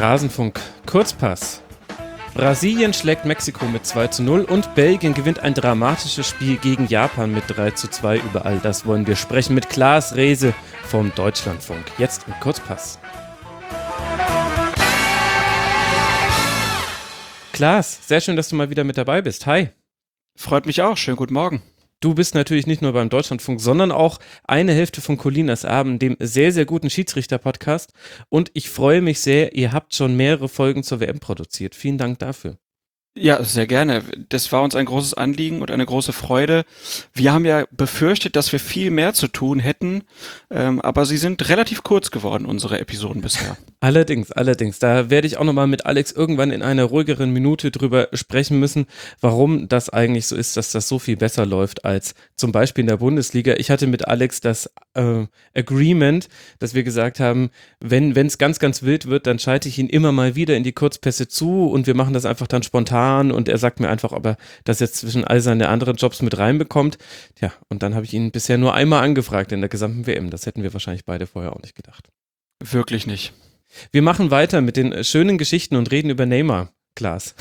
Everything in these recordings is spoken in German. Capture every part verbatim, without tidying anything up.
Rasenfunk Kurzpass. Brasilien schlägt Mexiko mit zwei zu null und Belgien gewinnt ein dramatisches Spiel gegen Japan mit drei zu zwei. Über all das wollen wir sprechen mit Klaas Reese vom Deutschlandfunk. Jetzt im Kurzpass. Klaas, sehr schön, dass du mal wieder mit dabei bist. Hi. Freut mich auch. Schönen guten Morgen. Du bist natürlich nicht nur beim Deutschlandfunk, sondern auch eine Hälfte von Colinas Abend, dem sehr, sehr guten Schiedsrichter-Podcast. Und ich freue mich sehr, ihr habt schon mehrere Folgen zur W M produziert. Vielen Dank dafür. Ja, sehr gerne. Das war uns ein großes Anliegen und eine große Freude. Wir haben ja befürchtet, dass wir viel mehr zu tun hätten, ähm, aber sie sind relativ kurz geworden, unsere Episoden bisher. Allerdings, allerdings. Da werde ich auch nochmal mit Alex irgendwann in einer ruhigeren Minute drüber sprechen müssen, warum das eigentlich so ist, dass das so viel besser läuft als zum Beispiel in der Bundesliga. Ich hatte mit Alex das äh, Agreement, dass wir gesagt haben, wenn es ganz, ganz wild wird, dann schalte ich ihn immer mal wieder in die Kurzpässe zu und wir machen das einfach dann spontan. Und er sagt mir einfach, ob er das jetzt zwischen all seine anderen Jobs mit reinbekommt. Tja, und dann habe ich ihn bisher nur einmal angefragt in der gesamten W M. Das hätten wir wahrscheinlich beide vorher auch nicht gedacht. Wirklich nicht. Wir machen weiter mit den schönen Geschichten und reden über Neymar, Klaas.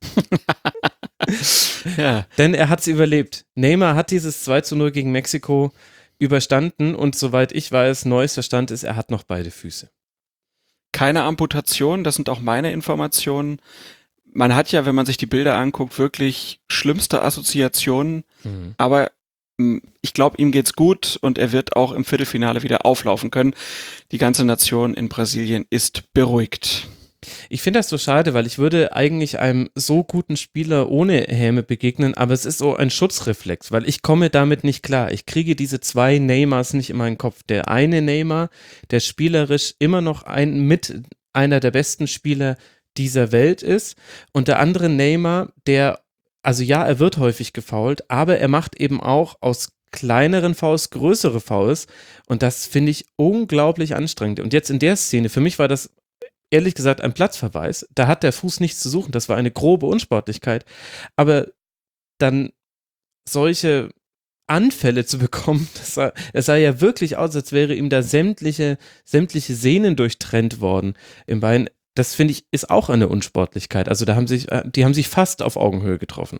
Ja. Denn er hat es überlebt. Neymar hat dieses zwei zu null gegen Mexiko überstanden und soweit ich weiß, neuester Stand ist, er hat noch beide Füße. Keine Amputation, das sind auch meine Informationen. Man hat ja, wenn man sich die Bilder anguckt, wirklich schlimmste Assoziationen, mhm. aber mh, ich glaube, ihm geht's gut und er wird auch im Viertelfinale wieder auflaufen können. Die ganze Nation in Brasilien ist beruhigt. Ich finde das so schade, weil ich würde eigentlich einem so guten Spieler ohne Häme begegnen, aber es ist so ein Schutzreflex, weil ich komme damit nicht klar. Ich kriege diese zwei Neymars nicht in meinen Kopf. Der eine Neymar, der spielerisch immer noch ein mit einer der besten Spieler dieser Welt ist und der andere Neymar, der, also ja, er wird häufig gefoult, aber er macht eben auch aus kleineren Fouls größere Fouls und das finde ich unglaublich anstrengend. Und jetzt in der Szene, für mich war das ehrlich gesagt ein Platzverweis, da hat der Fuß nichts zu suchen, das war eine grobe Unsportlichkeit, aber dann solche Anfälle zu bekommen, das sah, es sah ja wirklich aus, als wäre ihm da sämtliche, sämtliche Sehnen durchtrennt worden im Bein. Das finde ich, ist auch eine Unsportlichkeit. Also da haben sich, die haben sich fast auf Augenhöhe getroffen.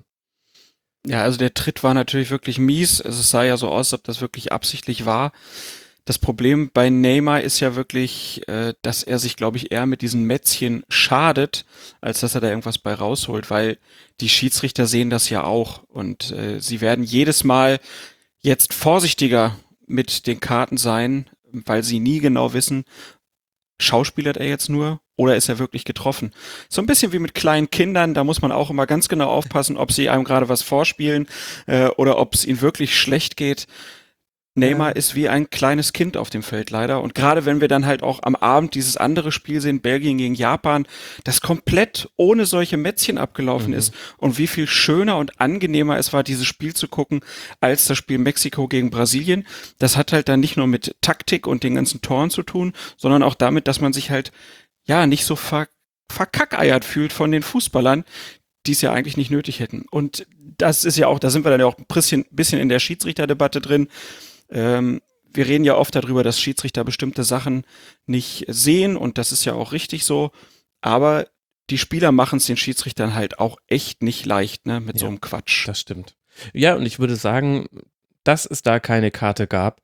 Ja, also der Tritt war natürlich wirklich mies. Also es sah ja so aus, als ob das wirklich absichtlich war. Das Problem bei Neymar ist ja wirklich, äh, dass er sich, glaube ich, eher mit diesen Mätzchen schadet, als dass er da irgendwas bei rausholt, weil die Schiedsrichter sehen das ja auch und äh, sie werden jedes Mal jetzt vorsichtiger mit den Karten sein, weil sie nie genau wissen, schauspielert er jetzt nur oder ist er wirklich getroffen? So ein bisschen wie mit kleinen Kindern, da muss man auch immer ganz genau aufpassen, ob sie einem gerade was vorspielen äh, oder ob es ihnen wirklich schlecht geht. Neymar ja. ist wie ein kleines Kind auf dem Feld leider und gerade wenn wir dann halt auch am Abend dieses andere Spiel sehen, Belgien gegen Japan, das komplett ohne solche Mätzchen abgelaufen mhm. ist und wie viel schöner und angenehmer es war, dieses Spiel zu gucken, als das Spiel Mexiko gegen Brasilien. Das hat halt dann nicht nur mit Taktik und den ganzen Toren zu tun, sondern auch damit, dass man sich halt ja nicht so ver- verkackeiert fühlt von den Fußballern, die es ja eigentlich nicht nötig hätten. Und das ist ja auch, da sind wir dann ja auch ein bisschen, bisschen in der Schiedsrichterdebatte drin. Ähm, wir reden ja oft darüber, dass Schiedsrichter bestimmte Sachen nicht sehen und das ist ja auch richtig so, aber die Spieler machen es den Schiedsrichtern halt auch echt nicht leicht, ne, mit ja, so einem Quatsch. Das stimmt. Ja, und ich würde sagen, dass es da keine Karte gab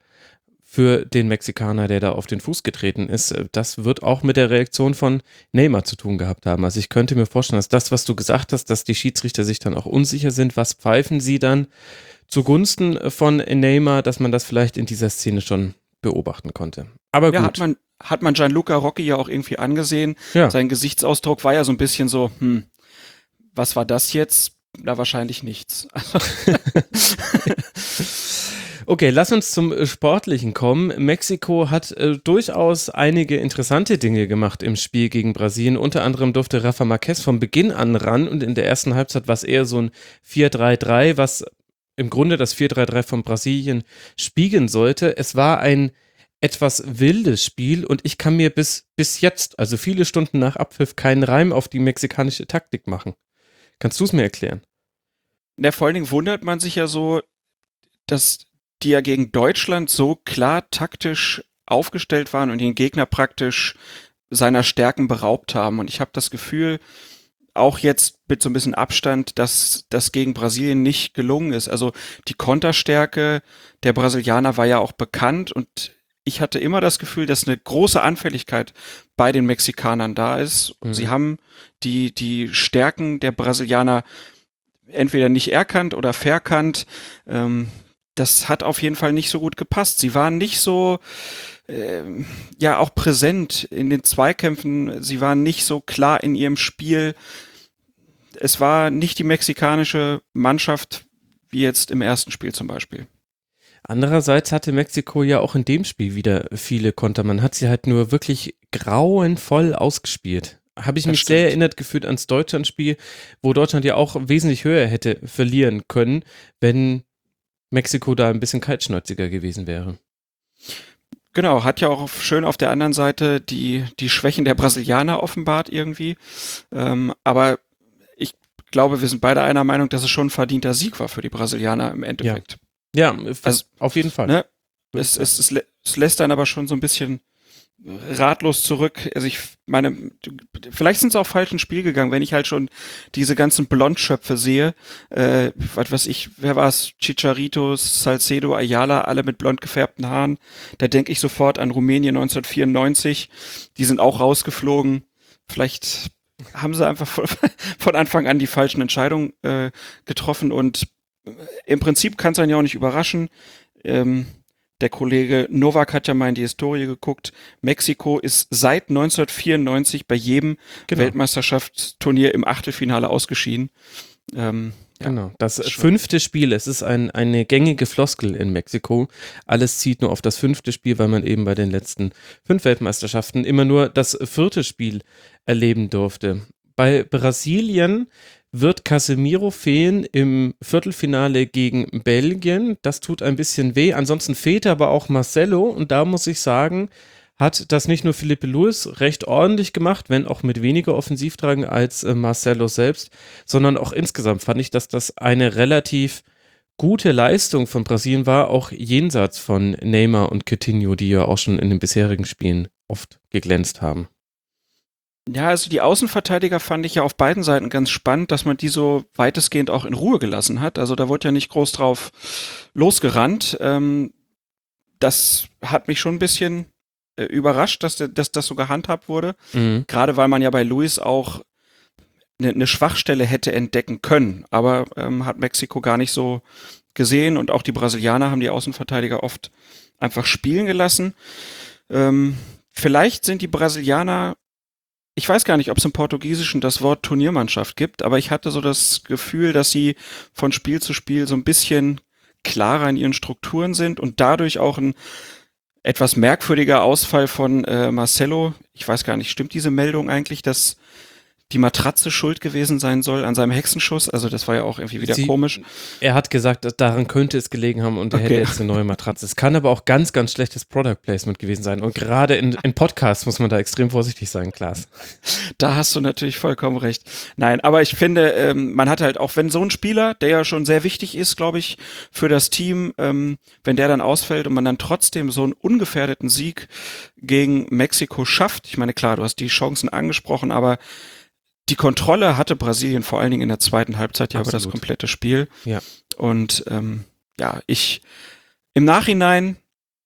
für den Mexikaner, der da auf den Fuß getreten ist, das wird auch mit der Reaktion von Neymar zu tun gehabt haben. Also ich könnte mir vorstellen, dass das, was du gesagt hast, dass die Schiedsrichter sich dann auch unsicher sind, was pfeifen sie dann zugunsten von Neymar, dass man das vielleicht in dieser Szene schon beobachten konnte. Aber gut. Ja, hat man, hat man Gianluca Rocchi ja auch irgendwie angesehen. Ja. Sein Gesichtsausdruck war ja so ein bisschen so, hm, was war das jetzt? Na, wahrscheinlich nichts. Okay, lass uns zum Sportlichen kommen. Mexiko hat äh, durchaus einige interessante Dinge gemacht im Spiel gegen Brasilien. Unter anderem durfte Rafa Marquez von Beginn an ran und in der ersten Halbzeit war es eher so ein vier drei drei, was im Grunde das vier drei drei von Brasilien spiegeln sollte. Es war ein etwas wildes Spiel und ich kann mir bis, bis jetzt, also viele Stunden nach Abpfiff, keinen Reim auf die mexikanische Taktik machen. Kannst du es mir erklären? Ja, vor allen Dingen wundert man sich ja so, dass die ja gegen Deutschland so klar taktisch aufgestellt waren und den Gegner praktisch seiner Stärken beraubt haben. Und ich habe das Gefühl, auch jetzt mit so ein bisschen Abstand, dass das gegen Brasilien nicht gelungen ist. Also die Konterstärke der Brasilianer war ja auch bekannt und ich hatte immer das Gefühl, dass eine große Anfälligkeit bei den Mexikanern da ist. Mhm. Sie haben die, die Stärken der Brasilianer entweder nicht erkannt oder verkannt. Ähm, das hat auf jeden Fall nicht so gut gepasst. Sie waren nicht so, äh, ja, auch präsent in den Zweikämpfen. Sie waren nicht so klar in ihrem Spiel. Es war nicht die mexikanische Mannschaft wie jetzt im ersten Spiel zum Beispiel. Andererseits hatte Mexiko ja auch in dem Spiel wieder viele Konter. Man hat sie halt nur wirklich grauenvoll ausgespielt. Habe ich Das mich stimmt. sehr erinnert gefühlt ans Deutschlandspiel, wo Deutschland ja auch wesentlich höher hätte verlieren können, wenn Mexiko da ein bisschen kaltschnäuziger gewesen wäre. Genau, hat ja auch schön auf der anderen Seite die, die Schwächen der Brasilianer offenbart irgendwie. Ähm, aber ich glaube, wir sind beide einer Meinung, dass es schon ein verdienter Sieg war für die Brasilianer im Endeffekt. Ja, Also, auf jeden Fall. Ne? Es, es, es, lä- es lässt dann aber schon so ein bisschen ratlos zurück. Also ich meine, vielleicht sind sie auch falsch ins Spiel gegangen, wenn ich halt schon diese ganzen Blondschöpfe sehe. Äh, was weiß ich, wer war es? Chicharito, Salcedo, Ayala, alle mit blond gefärbten Haaren. Da denke ich sofort an Rumänien neunzehnhundertvierundneunzig. Die sind auch rausgeflogen. Vielleicht haben sie einfach von, von Anfang an die falschen Entscheidungen äh, getroffen und im Prinzip kann es einen ja auch nicht überraschen. Ähm, Der Kollege Novak hat ja mal in die Historie geguckt. Mexiko ist seit neunzehnhundertvierundneunzig bei jedem Genau. Weltmeisterschaftsturnier im Achtelfinale ausgeschieden. Ähm, ja. Genau, das ist schon- fünfte Spiel, es ist ein, eine gängige Floskel in Mexiko. Alles zieht nur auf das fünfte Spiel, weil man eben bei den letzten fünf Weltmeisterschaften immer nur das vierte Spiel erleben durfte. Bei Brasilien wird Casemiro fehlen im Viertelfinale gegen Belgien. Das tut ein bisschen weh. Ansonsten fehlt aber auch Marcelo und da muss ich sagen, hat das nicht nur Felipe Luis recht ordentlich gemacht, wenn auch mit weniger Offensivdrang als äh, Marcelo selbst, sondern auch insgesamt fand ich, dass das eine relativ gute Leistung von Brasilien war, auch jenseits von Neymar und Coutinho, die ja auch schon in den bisherigen Spielen oft geglänzt haben. Ja, also die Außenverteidiger fand ich ja auf beiden Seiten ganz spannend, dass man die so weitestgehend auch in Ruhe gelassen hat. Also da wurde ja nicht groß drauf losgerannt. Ähm, das hat mich schon ein bisschen äh, überrascht, dass, der- dass das so gehandhabt wurde. Mhm. Gerade weil man ja bei Luis auch eine, eine Schwachstelle hätte entdecken können. Aber ähm, hat Mexiko gar nicht so gesehen und auch die Brasilianer haben die Außenverteidiger oft einfach spielen gelassen. Ähm, vielleicht sind die Brasilianer, ich weiß gar nicht, ob es im Portugiesischen das Wort Turniermannschaft gibt, aber ich hatte so das Gefühl, dass sie von Spiel zu Spiel so ein bisschen klarer in ihren Strukturen sind und dadurch auch ein etwas merkwürdiger Ausfall von äh, Marcelo. Ich weiß gar nicht, stimmt diese Meldung eigentlich, dass die Matratze schuld gewesen sein soll an seinem Hexenschuss? Also das war ja auch irgendwie wieder Sie- komisch. Er hat gesagt, dass daran könnte es gelegen haben und er Okay. hätte jetzt eine neue Matratze. Es kann aber auch ganz, ganz schlechtes Product Placement gewesen sein. Und gerade in, in Podcasts muss man da extrem vorsichtig sein, Klaas. Da hast du natürlich vollkommen recht. Nein, aber ich finde, ähm, man hat halt auch, wenn so ein Spieler, der ja schon sehr wichtig ist, glaube ich, für das Team, ähm, wenn der dann ausfällt und man dann trotzdem so einen ungefährdeten Sieg gegen Mexiko schafft. Ich meine, klar, du hast die Chancen angesprochen, aber die Kontrolle hatte Brasilien vor allen Dingen in der zweiten Halbzeit ja über das Absolut. komplette Spiel. Ja. Und ähm, ja, ich im Nachhinein,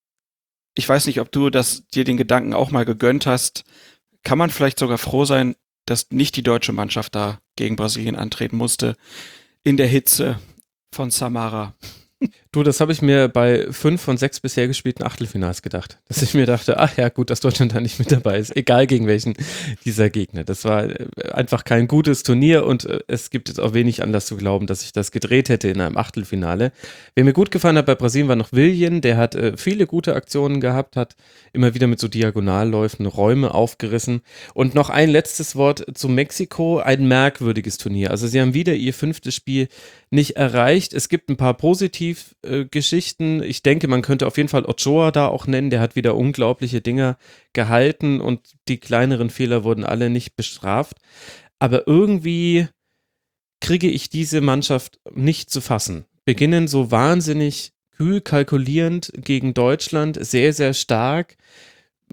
ich weiß nicht, ob du das dir den Gedanken auch mal gegönnt hast, kann man vielleicht sogar froh sein, dass nicht die deutsche Mannschaft da gegen Brasilien antreten musste in der Hitze von Samara. Du, das habe ich mir bei fünf von sechs bisher gespielten Achtelfinals gedacht. Dass ich mir dachte, ach ja, gut, dass Deutschland da nicht mit dabei ist, egal gegen welchen dieser Gegner. Das war äh, einfach kein gutes Turnier und äh, es gibt jetzt auch wenig Anlass zu glauben, dass ich das gedreht hätte in einem Achtelfinale. Wer mir gut gefallen hat bei Brasilien war noch Willian, der hat äh, viele gute Aktionen gehabt, hat immer wieder mit so Diagonalläufen Räume aufgerissen. Und noch ein letztes Wort zu Mexiko, ein merkwürdiges Turnier. Also sie haben wieder ihr fünftes Spiel nicht erreicht. Es gibt ein paar Positivgeschichten. Ich denke, man könnte auf jeden Fall Ochoa da auch nennen. Der hat wieder unglaubliche Dinger gehalten und die kleineren Fehler wurden alle nicht bestraft. Aber irgendwie kriege ich diese Mannschaft nicht zu fassen. Beginnen so wahnsinnig kühl kalkulierend gegen Deutschland, sehr, sehr stark.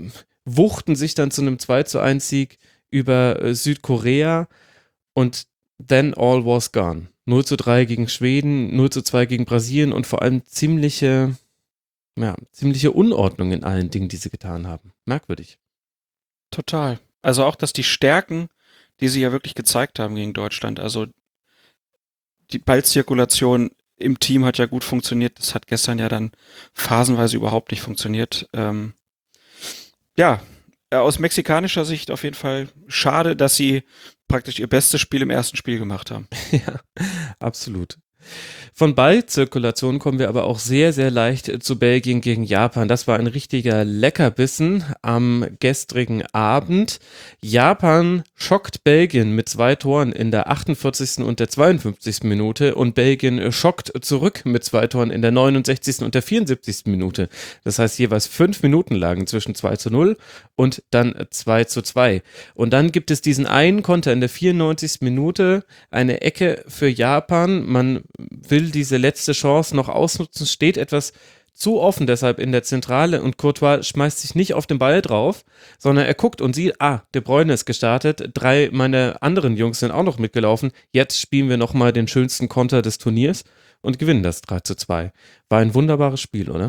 wuchten sich dann zu einem zwei zu eins Sieg über äh, Südkorea und then all was gone. null zu drei gegen Schweden, null zu zwei gegen Brasilien und vor allem ziemliche, ja, ziemliche Unordnung in allen Dingen, die sie getan haben. Merkwürdig. Total. Also auch, dass die Stärken, die sie ja wirklich gezeigt haben gegen Deutschland, also die Ballzirkulation im Team hat ja gut funktioniert. Das hat gestern ja dann phasenweise überhaupt nicht funktioniert. Ähm, ja, äh, aus mexikanischer Sicht auf jeden Fall schade, dass sie praktisch ihr bestes Spiel im ersten Spiel gemacht haben. Ja, absolut. Von Ballzirkulation kommen wir aber auch sehr, sehr leicht zu Belgien gegen Japan. Das war ein richtiger Leckerbissen am gestrigen Abend. Japan schockt Belgien mit zwei Toren in der achtundvierzigsten und der zweiundfünfzigsten Minute und Belgien schockt zurück mit zwei Toren in der neunundsechzigsten und der vierundsiebzigsten Minute. Das heißt, jeweils fünf Minuten lagen zwischen zwei zu null und dann zwei zu zwei. Und dann gibt es diesen einen Konter in der vierundneunzigsten Minute, eine Ecke für Japan. Man will diese letzte Chance noch ausnutzen, steht etwas zu offen deshalb in der Zentrale und Courtois schmeißt sich nicht auf den Ball drauf, sondern er guckt und sieht, ah, De Bruyne ist gestartet, drei meiner anderen Jungs sind auch noch mitgelaufen, jetzt spielen wir nochmal den schönsten Konter des Turniers und gewinnen das drei zu zwei. War ein wunderbares Spiel, oder?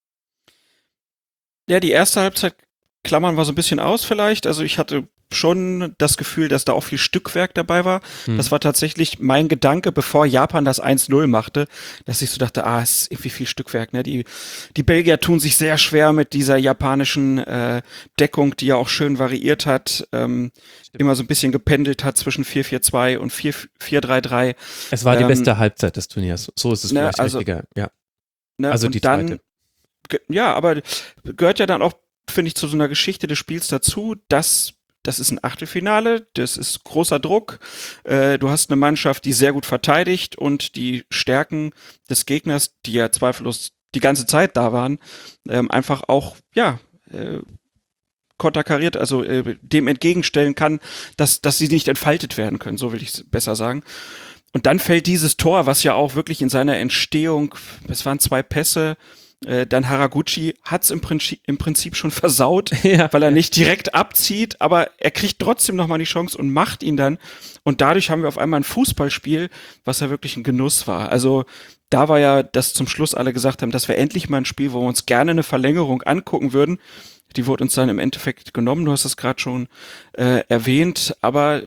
Ja, die erste Halbzeit klammern wir so ein bisschen aus vielleicht. Also ich hatte schon das Gefühl, dass da auch viel Stückwerk dabei war. Hm. Das war tatsächlich mein Gedanke, bevor Japan das eins null machte, dass ich so dachte, ah, es ist irgendwie viel Stückwerk. Ne? Die, die Belgier tun sich sehr schwer mit dieser japanischen äh, Deckung, die ja auch schön variiert hat, ähm, immer so ein bisschen gependelt hat zwischen vier vier zwei und vier vier drei drei. Es war die ähm, beste Halbzeit des Turniers. So ist es ne, vielleicht also, richtiger. Ja. Ne, also und die dann, zweite. ge- ja, aber gehört ja dann auch, finde ich, zu so einer Geschichte des Spiels dazu, dass das ist ein Achtelfinale, das ist großer Druck. Äh, du hast eine Mannschaft, die sehr gut verteidigt und die Stärken des Gegners, die ja zweifellos die ganze Zeit da waren, ähm, einfach auch, ja, äh, konterkariert, also äh, dem entgegenstellen kann, dass, dass sie nicht entfaltet werden können, so will ich es besser sagen. Und dann fällt dieses Tor, was ja auch wirklich in seiner Entstehung, es waren zwei Pässe, äh, dann Haraguchi hat's im Prinzip, im Prinzip schon versaut, Ja. weil er nicht direkt abzieht, aber er kriegt trotzdem nochmal die Chance und macht ihn dann. Und dadurch haben wir auf einmal ein Fußballspiel, was ja wirklich ein Genuss war. Also da war ja, dass zum Schluss alle gesagt haben, das wäre endlich mal ein Spiel, wo wir uns gerne eine Verlängerung angucken würden. Die wurde uns dann im Endeffekt genommen, du hast es gerade schon äh, erwähnt, aber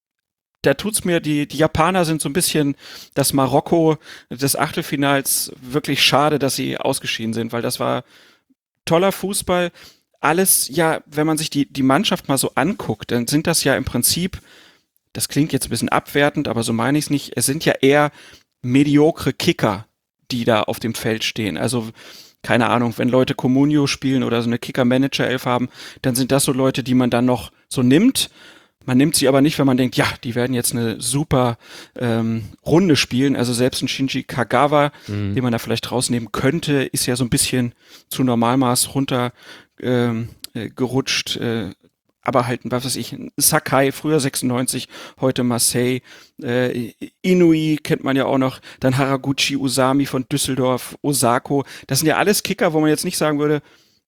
da tut's mir, die, die Japaner sind so ein bisschen das Marokko des Achtelfinals, wirklich schade, dass sie ausgeschieden sind, weil das war toller Fußball. Alles, ja, wenn man sich die, die Mannschaft mal so anguckt, dann sind das ja im Prinzip, das klingt jetzt ein bisschen abwertend, aber so meine ich es nicht, es sind ja eher mediokre Kicker, die da auf dem Feld stehen. Also, keine Ahnung, wenn Leute Comunio spielen oder so eine Kicker-Manager-Elf haben, dann sind das so Leute, die man dann noch so nimmt. Man nimmt sie aber nicht, wenn man denkt, ja, die werden jetzt eine super ähm, Runde spielen. Also selbst ein Shinji Kagawa, mhm. den man da vielleicht rausnehmen könnte, ist ja so ein bisschen zu Normalmaß runter ähm, äh, gerutscht. Äh, aber halt, was weiß ich, Sakai, früher sechsundneunzig, heute Marseille. Äh, Inui kennt man ja auch noch. Dann Haraguchi, Usami von Düsseldorf, Osako. Das sind ja alles Kicker, wo man jetzt nicht sagen würde,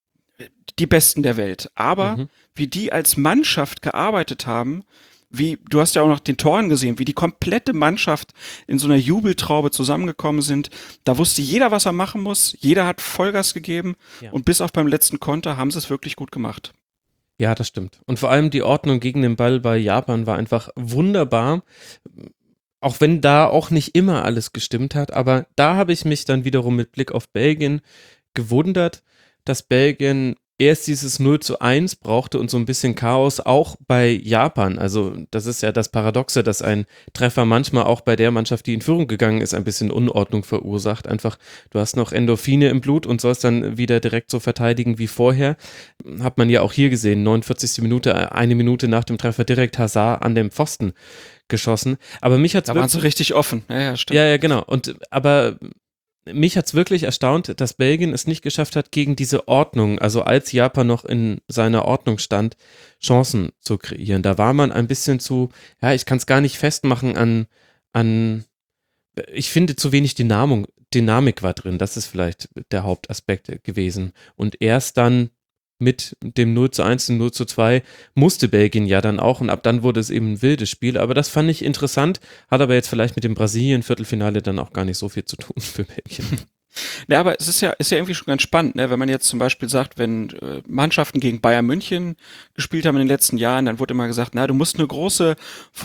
die Besten der Welt. Aber mhm. wie die als Mannschaft gearbeitet haben, wie, du hast ja auch noch den Toren gesehen, wie die komplette Mannschaft in so einer Jubeltraube zusammengekommen sind. Da wusste jeder, was er machen muss. Jeder hat Vollgas gegeben. Ja. Und bis auf beim letzten Konter haben sie es wirklich gut gemacht. Ja, das stimmt. Und vor allem die Ordnung gegen den Ball bei Japan war einfach wunderbar. Auch wenn da auch nicht immer alles gestimmt hat. Aber da habe ich mich dann wiederum mit Blick auf Belgien gewundert, dass Belgien erst dieses null zu eins brauchte und so ein bisschen Chaos auch bei Japan. Also das ist ja das Paradoxe, dass ein Treffer manchmal auch bei der Mannschaft, die in Führung gegangen ist, ein bisschen Unordnung verursacht. Einfach, du hast noch Endorphine im Blut und sollst dann wieder direkt so verteidigen wie vorher. Hat man ja auch hier gesehen, neunundvierzigste Minute, eine Minute nach dem Treffer direkt Hazard an dem Pfosten geschossen. Aber mich hat's Da waren sie richtig offen. Ja, ja, stimmt. Ja, ja, genau. Und aber mich hat es wirklich erstaunt, dass Belgien es nicht geschafft hat, gegen diese Ordnung, also als Japan noch in seiner Ordnung stand, Chancen zu kreieren. Da war man ein bisschen zu, ja, ich kann es gar nicht festmachen an, an, ich finde zu wenig Dynamik, Dynamik war drin, das ist vielleicht der Hauptaspekt gewesen. Und erst dann mit dem null zu eins und null zu zwei musste Belgien ja dann auch und ab dann wurde es eben ein wildes Spiel, aber das fand ich interessant, hat aber jetzt vielleicht mit dem Brasilien-Viertelfinale dann auch gar nicht so viel zu tun für Belgien. Ja, aber es ist ja, ist ja irgendwie schon ganz spannend, ne? Wenn man jetzt zum Beispiel sagt, wenn äh, Mannschaften gegen Bayern München gespielt haben in den letzten Jahren, dann wurde immer gesagt, na, du musst eine große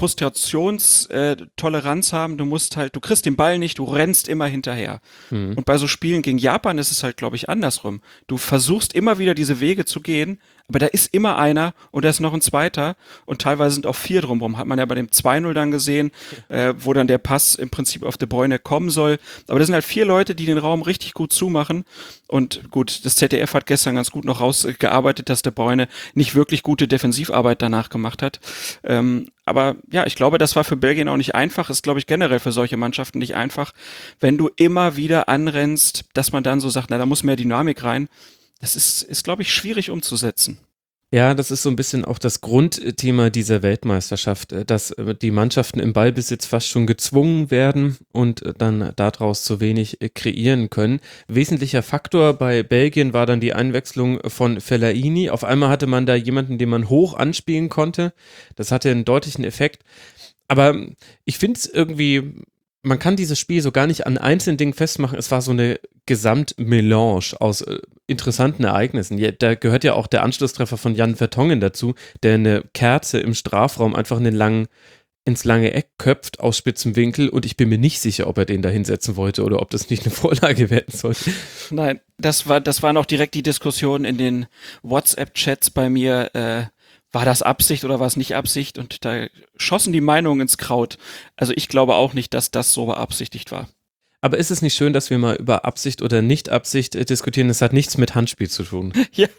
Frustrationstoleranz haben, du musst halt, du kriegst den Ball nicht, du rennst immer hinterher. Mhm. Und bei so Spielen gegen Japan ist es halt, glaube ich, andersrum. Du versuchst immer wieder diese Wege zu gehen, aber da ist immer einer und da ist noch ein zweiter und teilweise sind auch vier drumherum. Hat man ja bei dem zwei null dann gesehen, äh, wo dann der Pass im Prinzip auf De Bruyne kommen soll. Aber das sind halt vier Leute, die den Raum richtig gut zumachen. Und gut, das Z D F hat gestern ganz gut noch rausgearbeitet, dass De Bruyne nicht wirklich gute Defensivarbeit danach gemacht hat. Ähm, aber ja, ich glaube, das war für Belgien auch nicht einfach. Ist, glaube ich, generell für solche Mannschaften nicht einfach, wenn du immer wieder anrennst, dass man dann so sagt, na, da muss mehr Dynamik rein. Das ist, ist, glaube ich, schwierig umzusetzen. Ja, das ist so ein bisschen auch das Grundthema dieser Weltmeisterschaft, äh, dass äh, die Mannschaften im Ballbesitz fast schon gezwungen werden und äh, dann daraus zu wenig äh, kreieren können. Wesentlicher Faktor bei Belgien war dann die Einwechslung von Fellaini. Auf einmal hatte man da jemanden, den man hoch anspielen konnte. Das hatte einen deutlichen Effekt. Aber ich finde es irgendwie, man kann dieses Spiel so gar nicht an einzelnen Dingen festmachen. Es war so eine Gesamtmelange aus äh, interessanten Ereignissen. Ja, da gehört ja auch der Anschlusstreffer von Jan Vertonghen dazu, der eine Kerze im Strafraum einfach in den langen, ins lange Eck köpft aus spitzem Winkel und ich bin mir nicht sicher, ob er den da hinsetzen wollte oder ob das nicht eine Vorlage werden sollte. Nein, das war, das waren auch direkt die Diskussionen in den WhatsApp-Chats bei mir. Äh, war das Absicht oder war es nicht Absicht? Und da schossen die Meinungen ins Kraut. Also ich glaube auch nicht, dass das so beabsichtigt war. Aber ist es nicht schön, dass wir mal über Absicht oder Nicht-Absicht äh, diskutieren? Das hat nichts mit Handspiel zu tun. Ja,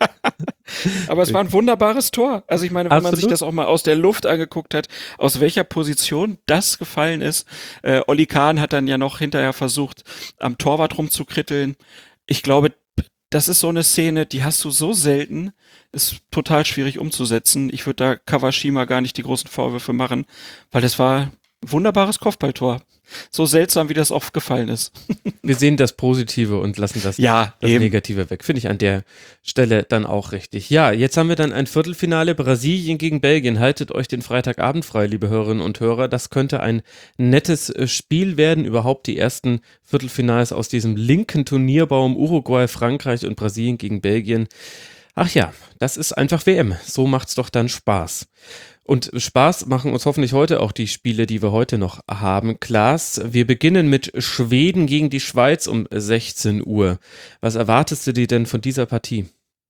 aber es war ein wunderbares Tor. Also ich meine, wenn Absolut. man sich das auch mal aus der Luft angeguckt hat, aus welcher Position das gefallen ist. Äh, Oli Kahn hat dann ja noch hinterher versucht, am Torwart rumzukritteln. Ich glaube, das ist so eine Szene, die hast du so selten, ist total schwierig umzusetzen. Ich würde da Kawashima gar nicht die großen Vorwürfe machen, weil das war ein wunderbares Kopfballtor. So seltsam, wie das oft gefallen ist. Wir sehen das Positive und lassen das, Ja, das eben. Negative weg. Finde ich an der Stelle dann auch richtig. Ja, jetzt haben wir dann ein Viertelfinale Brasilien gegen Belgien. Haltet euch den Freitagabend frei, liebe Hörerinnen und Hörer. Das könnte ein nettes äh, Spiel werden. Überhaupt die ersten Viertelfinals aus diesem linken Turnierbaum Uruguay, Frankreich und Brasilien gegen Belgien. Ach ja, das ist einfach W M. So macht's doch dann Spaß. Und Spaß machen uns hoffentlich heute auch die Spiele, die wir heute noch haben. Klaas, wir beginnen mit Schweden gegen die Schweiz um sechzehn Uhr. Was erwartest du dir denn von dieser Partie?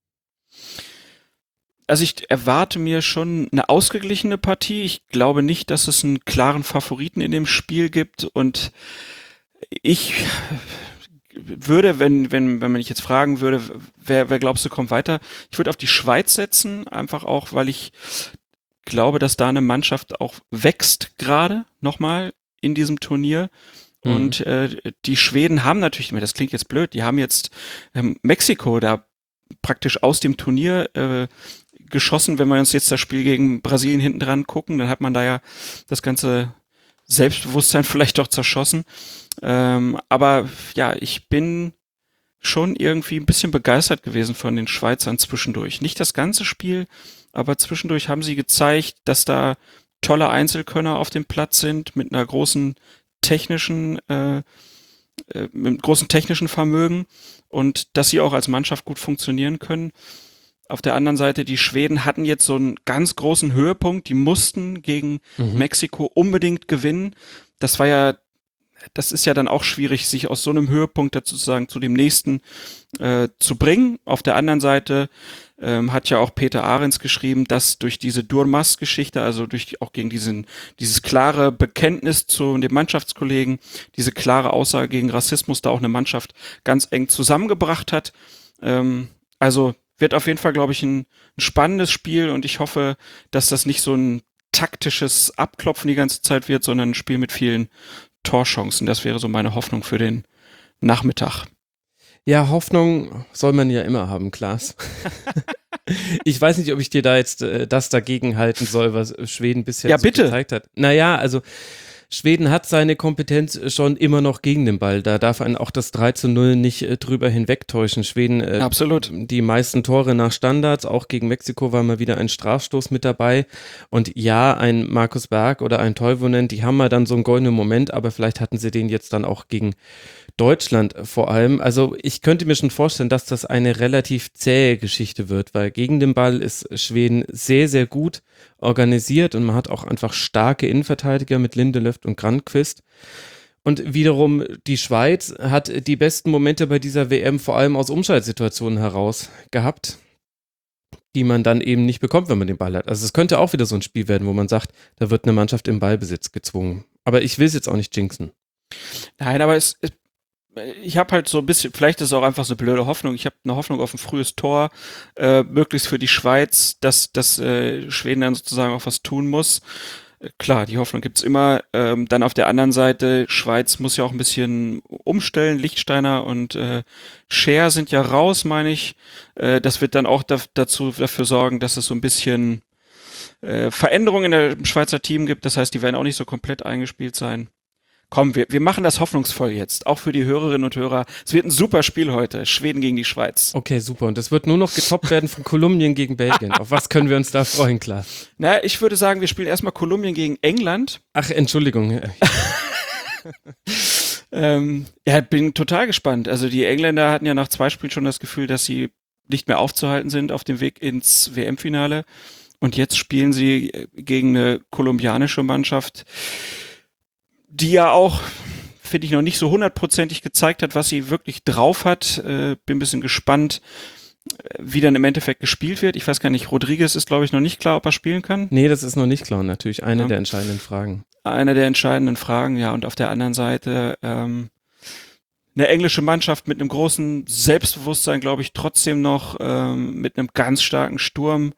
Also ich erwarte mir schon eine ausgeglichene Partie. Ich glaube nicht, dass es einen klaren Favoriten in dem Spiel gibt. Und ich würde, wenn, wenn, wenn man mich jetzt fragen würde, wer, wer glaubst du kommt weiter? Ich würde auf die Schweiz setzen, einfach auch, weil ich glaube, dass da eine Mannschaft auch wächst gerade nochmal in diesem Turnier. Mhm. Und äh, die Schweden haben natürlich, das klingt jetzt blöd, die haben jetzt ähm, Mexiko da praktisch aus dem Turnier äh, geschossen. Wenn wir uns jetzt das Spiel gegen Brasilien hinten dran gucken, dann hat man da ja das ganze Selbstbewusstsein vielleicht doch zerschossen. Ähm, aber ja, ich bin schon irgendwie ein bisschen begeistert gewesen von den Schweizern zwischendurch. Nicht das ganze Spiel, aber zwischendurch haben sie gezeigt, dass da tolle Einzelkönner auf dem Platz sind mit einer großen technischen, äh, äh, mit einem großen technischen Vermögen und dass sie auch als Mannschaft gut funktionieren können. Auf der anderen Seite, die Schweden hatten jetzt so einen ganz großen Höhepunkt, die mussten gegen mhm. Mexiko unbedingt gewinnen. Das war ja Das ist ja dann auch schwierig, sich aus so einem Höhepunkt dazu sagen, zu dem nächsten äh, zu bringen. Auf der anderen Seite ähm, hat ja auch Peter Ahrens geschrieben, dass durch diese Durmaz-Geschichte, also durch auch gegen diesen dieses klare Bekenntnis zu den Mannschaftskollegen, diese klare Aussage gegen Rassismus, da auch eine Mannschaft ganz eng zusammengebracht hat. Ähm, also wird auf jeden Fall, glaube ich, ein, ein spannendes Spiel und ich hoffe, dass das nicht so ein taktisches Abklopfen die ganze Zeit wird, sondern ein Spiel mit vielen Torchancen. Das wäre so meine Hoffnung für den Nachmittag. Ja, Hoffnung soll man ja immer haben, Klaas. Ich weiß nicht, ob ich dir da jetzt äh, das dagegen halten soll, was Schweden bisher ja, so bitte. gezeigt hat. Naja, also Schweden hat seine Kompetenz schon immer noch gegen den Ball. Da darf einen auch das drei zu null nicht äh, drüber hinwegtäuschen. Schweden, äh, Absolut. Die meisten Tore nach Standards, auch gegen Mexiko war mal wieder ein Strafstoß mit dabei. Und ja, ein Markus Berg oder ein Toivonen, die haben mal dann so einen goldenen Moment, aber vielleicht hatten sie den jetzt dann auch gegen Deutschland vor allem. Also ich könnte mir schon vorstellen, dass das eine relativ zähe Geschichte wird, weil gegen den Ball ist Schweden sehr, sehr gut organisiert und man hat auch einfach starke Innenverteidiger mit Lindelöf und Granqvist. Und wiederum die Schweiz hat die besten Momente bei dieser W M vor allem aus Umschaltsituationen heraus gehabt, die man dann eben nicht bekommt, wenn man den Ball hat. Also es könnte auch wieder so ein Spiel werden, wo man sagt, da wird eine Mannschaft im Ballbesitz gezwungen. Aber ich will es jetzt auch nicht jinxen. Nein, aber es, es ich habe halt so ein bisschen, vielleicht ist es auch einfach so eine blöde Hoffnung, ich habe eine Hoffnung auf ein frühes Tor, äh, möglichst für die Schweiz, dass, dass äh, Schweden dann sozusagen auch was tun muss. Äh, klar, die Hoffnung gibt's immer. Ähm, dann auf der anderen Seite, Schweiz muss ja auch ein bisschen umstellen, Lichtsteiner und äh, Scher sind ja raus, meine ich. Äh, das wird dann auch da, dazu dafür sorgen, dass es so ein bisschen äh, Veränderungen in der, im Schweizer Team gibt. Das heißt, die werden auch nicht so komplett eingespielt sein. Komm, wir, wir machen das hoffnungsvoll jetzt, auch für die Hörerinnen und Hörer. Es wird ein super Spiel heute, Schweden gegen die Schweiz. Okay, super. Und das wird nur noch getoppt werden von Kolumbien gegen Belgien. Auf was können wir uns da freuen, klar? Na, ich würde sagen, wir spielen erstmal Kolumbien gegen England. Ach, Entschuldigung. ähm, ja, bin total gespannt. Also die Engländer hatten ja nach zwei Spielen schon das Gefühl, dass sie nicht mehr aufzuhalten sind auf dem Weg ins W M-Finale. Und jetzt spielen sie gegen eine kolumbianische Mannschaft, die ja auch, finde ich, noch nicht so hundertprozentig gezeigt hat, was sie wirklich drauf hat. Äh, bin ein bisschen gespannt, wie dann im Endeffekt gespielt wird. Ich weiß gar nicht, Rodriguez ist, glaube ich, noch nicht klar, ob er spielen kann. Nee, das ist noch nicht klar. Natürlich eine Ja. der entscheidenden Fragen. Eine der entscheidenden Fragen, ja. Und auf der anderen Seite ähm, eine englische Mannschaft mit einem großen Selbstbewusstsein, glaube ich, trotzdem noch ähm, mit einem ganz starken Sturm.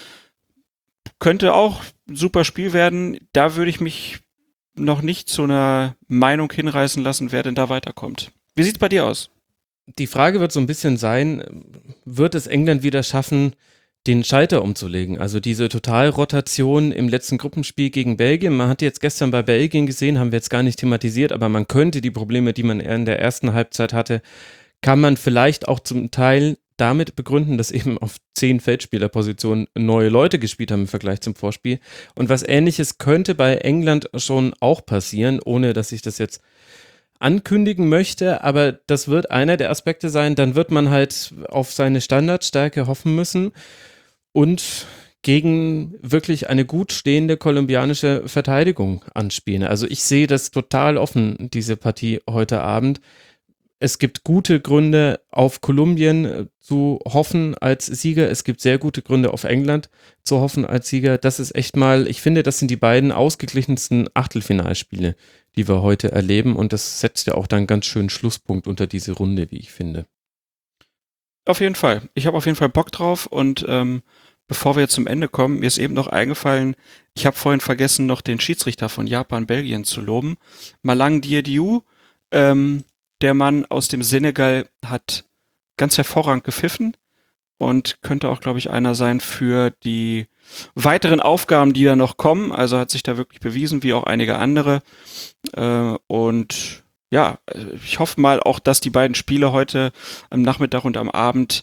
Könnte auch ein super Spiel werden. Da würde ich mich noch nicht zu einer Meinung hinreißen lassen, wer denn da weiterkommt. Wie sieht's bei dir aus? Die Frage wird so ein bisschen sein, wird es England wieder schaffen, den Schalter umzulegen? Also diese Totalrotation im letzten Gruppenspiel gegen Belgien. Man hat jetzt gestern bei Belgien gesehen, haben wir jetzt gar nicht thematisiert, aber man könnte die Probleme, die man in der ersten Halbzeit hatte, kann man vielleicht auch zum Teil damit begründen, dass eben auf zehn Feldspielerpositionen neue Leute gespielt haben im Vergleich zum Vorspiel. Und was Ähnliches könnte bei England schon auch passieren, ohne dass ich das jetzt ankündigen möchte, aber das wird einer der Aspekte sein. Dann wird man halt auf seine Standardstärke hoffen müssen und gegen wirklich eine gut stehende kolumbianische Verteidigung anspielen. Also ich sehe das total offen, diese Partie heute Abend. Es gibt gute Gründe, auf Kolumbien zu hoffen als Sieger. Es gibt sehr gute Gründe, auf England zu hoffen als Sieger. Das ist echt mal, ich finde, das sind die beiden ausgeglichensten Achtelfinalspiele, die wir heute erleben. Und das setzt ja auch dann ganz schön Schlusspunkt unter diese Runde, wie ich finde. Auf jeden Fall. Ich habe auf jeden Fall Bock drauf. Und ähm, bevor wir jetzt zum Ende kommen, mir ist eben noch eingefallen, ich habe vorhin vergessen, noch den Schiedsrichter von Japan, Belgien zu loben. Malang Diédiou, ähm, der Mann aus dem Senegal hat ganz hervorragend gepfiffen und könnte auch, glaube ich, einer sein für die weiteren Aufgaben, die da noch kommen. Also hat sich da wirklich bewiesen, wie auch einige andere. Äh, und ja, ich hoffe mal auch, dass die beiden Spiele heute am Nachmittag und am Abend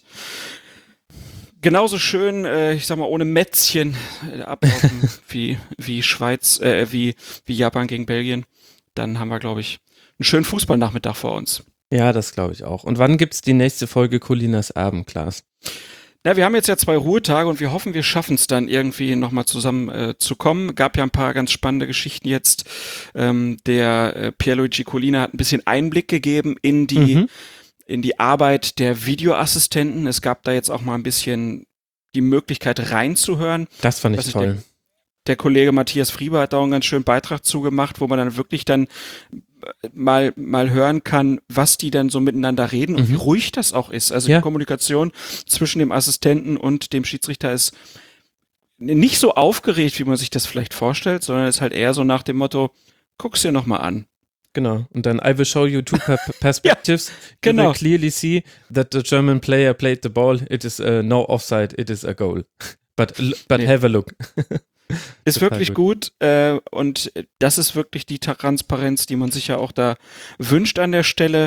genauso schön, äh, ich sag mal, ohne Mätzchen äh, ablaufen wie, wie Schweiz, äh, wie, wie Japan gegen Belgien. Dann haben wir, glaube ich, einen schönen Fußballnachmittag vor uns. Ja, das glaube ich auch. Und wann gibt es die nächste Folge Colinas Abend, Klaas? Na, wir haben jetzt ja zwei Ruhetage und wir hoffen, wir schaffen es dann irgendwie nochmal zusammen äh, zu kommen. Gab ja ein paar ganz spannende Geschichten jetzt. Ähm, der äh, Pierluigi Collina hat ein bisschen Einblick gegeben in die, mhm. in die Arbeit der Videoassistenten. Es gab da jetzt auch mal ein bisschen die Möglichkeit reinzuhören. Das fand ich toll. Der, der Kollege Matthias Frieber hat da auch einen ganz schönen Beitrag zugemacht, wo man dann wirklich dann mal mal hören kann, was die dann so miteinander reden und mhm. wie ruhig das auch ist. Also ja. Die Kommunikation zwischen dem Assistenten und dem Schiedsrichter ist nicht so aufgeregt, wie man sich das vielleicht vorstellt, sondern ist halt eher so nach dem Motto, guck's dir nochmal an. Genau. Und dann I will show you two per- perspectives. Ja, genau. You will clearly see that the German player played the ball. It is uh, no offside. It is a goal. But but nee. have a look. Ist Total wirklich gut, äh, und das ist wirklich die Transparenz, die man sich ja auch da wünscht an der Stelle.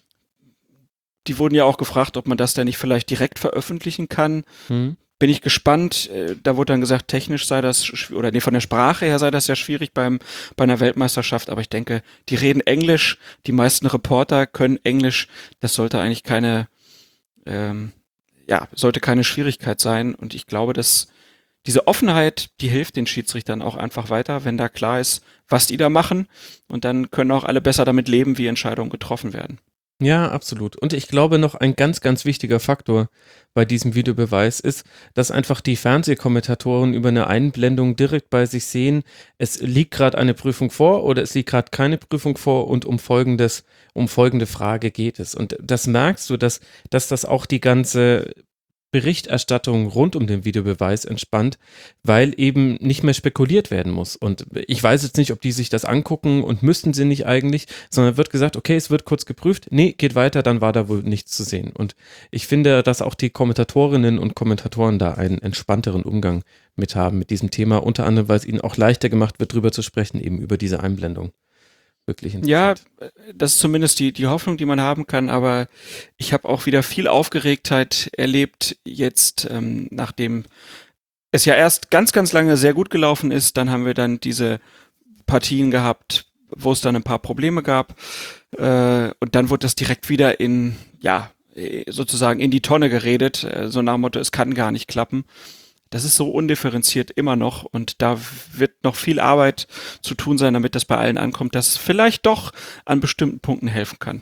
Die wurden ja auch gefragt, ob man das denn nicht vielleicht direkt veröffentlichen kann. Hm. Bin ich gespannt. Äh, Da wurde dann gesagt, technisch sei das, schw- oder nee, von der Sprache her sei das ja schwierig beim, bei einer Weltmeisterschaft, aber ich denke, die reden Englisch, die meisten Reporter können Englisch, das sollte eigentlich keine, ähm, ja, sollte keine Schwierigkeit sein, und ich glaube, dass diese Offenheit, die hilft den Schiedsrichtern auch einfach weiter, wenn da klar ist, was die da machen, und dann können auch alle besser damit leben, wie Entscheidungen getroffen werden. Ja, absolut. Und ich glaube, noch ein ganz, ganz wichtiger Faktor bei diesem Videobeweis ist, dass einfach die Fernsehkommentatoren über eine Einblendung direkt bei sich sehen, es liegt gerade eine Prüfung vor oder es liegt gerade keine Prüfung vor und um folgendes, um folgende Frage geht es. Und das merkst du, dass, dass das auch die ganze Berichterstattung rund um den Videobeweis entspannt, weil eben nicht mehr spekuliert werden muss. Und ich weiß jetzt nicht, ob die sich das angucken und müssten sie nicht eigentlich, sondern wird gesagt, okay, es wird kurz geprüft, nee, geht weiter, dann war da wohl nichts zu sehen. Und ich finde, dass auch die Kommentatorinnen und Kommentatoren da einen entspannteren Umgang mit haben mit diesem Thema, unter anderem, weil es ihnen auch leichter gemacht wird, drüber zu sprechen, eben über diese Einblendung. Wirklich Ja, interessant. äh, das ist zumindest die, die Hoffnung, die man haben kann, aber ich habe auch wieder viel Aufgeregtheit erlebt jetzt, ähm, nachdem es ja erst ganz, ganz lange sehr gut gelaufen ist. Dann haben wir dann diese Partien gehabt, wo es dann ein paar Probleme gab, äh, und dann wurde das direkt wieder in, ja, äh, sozusagen in die Tonne geredet, äh, so nach dem Motto, es kann gar nicht klappen. Das ist so undifferenziert immer noch, und da wird noch viel Arbeit zu tun sein, damit das bei allen ankommt, dass es vielleicht doch an bestimmten Punkten helfen kann.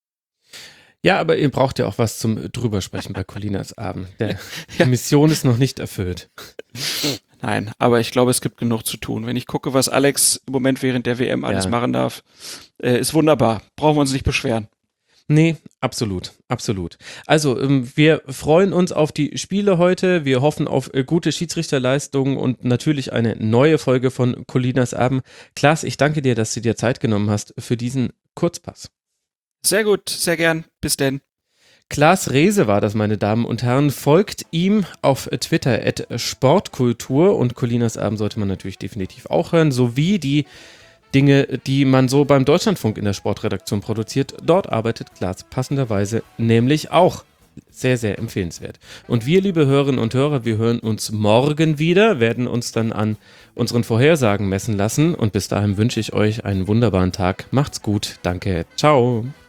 Ja, aber ihr braucht ja auch was zum Drübersprechen bei Colinas Abend. Der, die Ja. Mission ist noch nicht erfüllt. Nein, aber ich glaube, es gibt genug zu tun. Wenn ich gucke, was Alex im Moment während der W M alles Ja. machen darf, äh, ist wunderbar. Brauchen wir uns nicht beschweren. Nee, absolut, absolut. Also, ähm, wir freuen uns auf die Spiele heute. Wir hoffen auf äh, gute Schiedsrichterleistungen und natürlich eine neue Folge von Colinas Abend. Klaas, ich danke dir, dass du dir Zeit genommen hast für diesen Kurzpass. Sehr gut, sehr gern. Bis denn. Klaas Rehse war das, meine Damen und Herren. Folgt ihm auf Twitter at Sportkultur, und Colinas Abend sollte man natürlich definitiv auch hören, sowie die Dinge, die man so beim Deutschlandfunk in der Sportredaktion produziert. Dort arbeitet Klaas passenderweise nämlich auch. Sehr, sehr empfehlenswert. Und wir, liebe Hörerinnen und Hörer, wir hören uns morgen wieder, werden uns dann an unseren Vorhersagen messen lassen, und bis dahin wünsche ich euch einen wunderbaren Tag. Macht's gut. Danke. Ciao.